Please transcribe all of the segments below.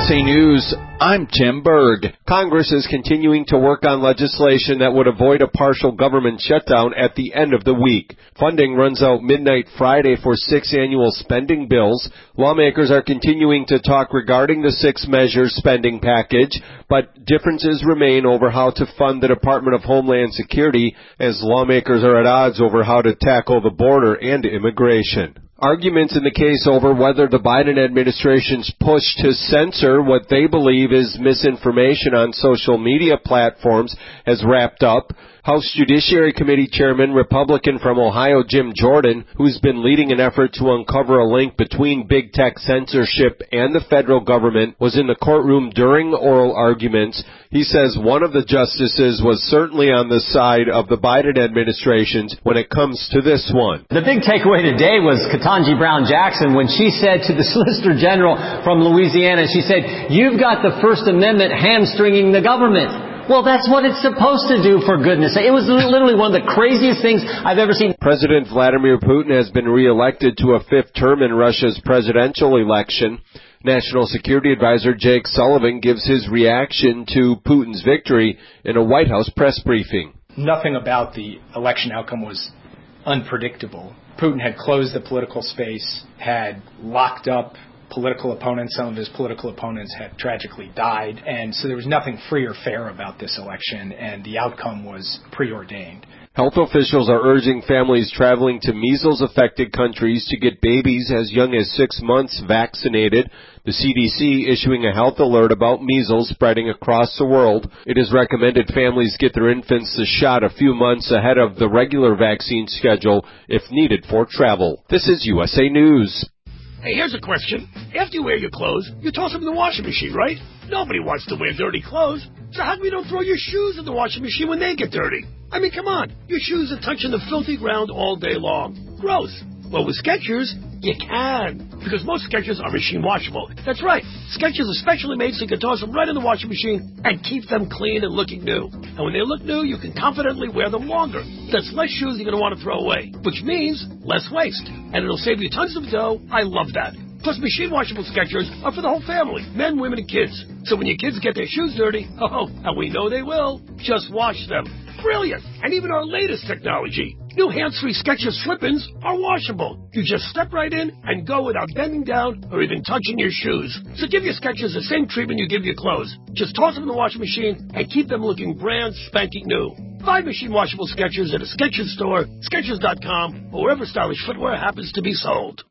USA News, I'm Tim Berg. Congress is continuing to work on legislation that would avoid a partial government shutdown at the end of the week. Funding runs out midnight Friday for 6 annual spending bills. Lawmakers are continuing to talk regarding the 6-measure spending package, but differences remain over how to fund the Department of Homeland Security as lawmakers are at odds over how to tackle the border and immigration. Arguments in the case over whether the Biden administration's push to censor what they believe is misinformation on social media platforms has wrapped up. House Judiciary Committee Chairman, Republican from Ohio, Jim Jordan, who's been leading an effort to uncover a link between big tech censorship and the federal government, was in the courtroom during oral arguments. He says one of the justices was certainly on the side of the Biden administration when it comes to this one. The big takeaway today was Ketanji Brown Jackson when she said to the Solicitor General from Louisiana, she said, "You've got the First Amendment hamstringing the government." Well, that's what it's supposed to do, for goodness sake. It was literally one of the craziest things I've ever seen. President Vladimir Putin has been reelected to a 5th term in Russia's presidential election. National Security Advisor Jake Sullivan gives his reaction to Putin's victory in a White House press briefing. Nothing about the election outcome was unpredictable. Putin had closed the political space, had locked up political opponents. Some of his political opponents had tragically died, and so there was nothing free or fair about this election, and the outcome was preordained. Health officials are urging families traveling to measles-affected countries to get babies as young as 6 months vaccinated. The CDC issuing a health alert about measles spreading across the world. It is recommended families get their infants the shot a few months ahead of the regular vaccine schedule if needed for travel. This is USA News. Hey, here's a question. After you wear your clothes, you toss them in the washing machine, right? Nobody wants to wear dirty clothes. So how come you don't throw your shoes in the washing machine when they get dirty? I mean, come on. Your shoes are touching the filthy ground all day long. Gross. Well, with Skechers, you can. Because most Skechers are machine washable. That's right. Skechers are specially made so you can toss them right in the washing machine and keep them clean and looking new. And when they look new, you can confidently wear them longer. That's less shoes you're going to want to throw away, which means less waste. And it'll save you tons of dough. I love that. Plus, machine washable Skechers are for the whole family, men, women, and kids. So when your kids get their shoes dirty, and we know they will, just wash them. Brilliant. And even our latest technology. New hands-free Skechers slip-ins are washable. You just step right in and go without bending down or even touching your shoes. So give your Skechers the same treatment you give your clothes. Just toss them in the washing machine and keep them looking brand spanking new. Find machine washable Skechers at a Skechers store, Skechers.com, or wherever stylish footwear happens to be sold.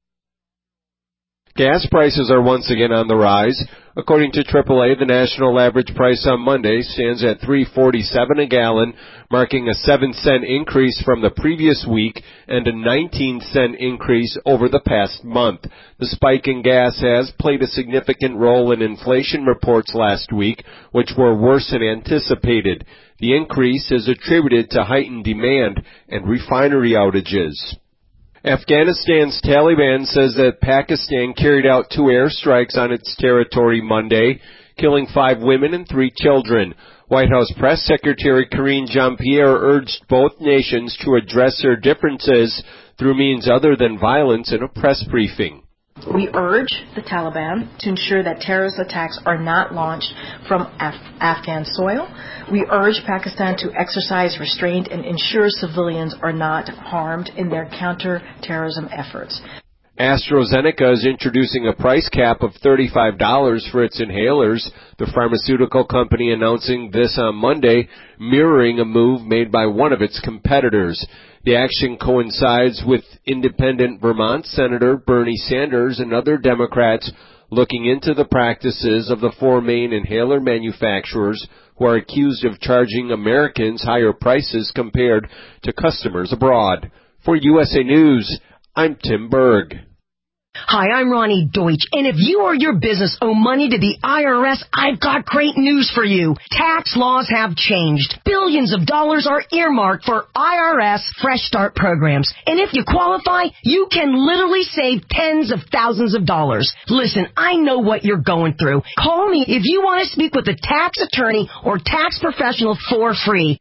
Gas prices are once again on the rise. According to AAA, the national average price on Monday stands at $3.47 a gallon, marking a 7-cent increase from the previous week and a 19-cent increase over the past month. The spike in gas has played a significant role in inflation reports last week, which were worse than anticipated. The increase is attributed to heightened demand and refinery outages. Afghanistan's Taliban says that Pakistan carried out 2 airstrikes on its territory Monday, killing 5 women and 3 children. White House Press Secretary Karine Jean-Pierre urged both nations to address their differences through means other than violence in a press briefing. We urge the Taliban to ensure that terrorist attacks are not launched from Afghan soil. We urge Pakistan to exercise restraint and ensure civilians are not harmed in their counter-terrorism efforts. AstraZeneca is introducing a price cap of $35 for its inhalers, the pharmaceutical company announcing this on Monday, mirroring a move made by one of its competitors. The action coincides with independent Vermont Senator Bernie Sanders and other Democrats looking into the practices of the 4 main inhaler manufacturers who are accused of charging Americans higher prices compared to customers abroad. For USA News, I'm Tim Berg. Hi, I'm Ronnie Deutsch, and if you or your business owe money to the IRS, I've got great news for you. Tax laws have changed. Billions of dollars are earmarked for IRS Fresh Start programs, and if you qualify, you can literally save tens of thousands of dollars. Listen, I know what you're going through. Call me if you want to speak with a tax attorney or tax professional for free.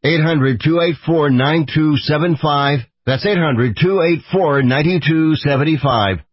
800-284-9275. That's 800-284-9275.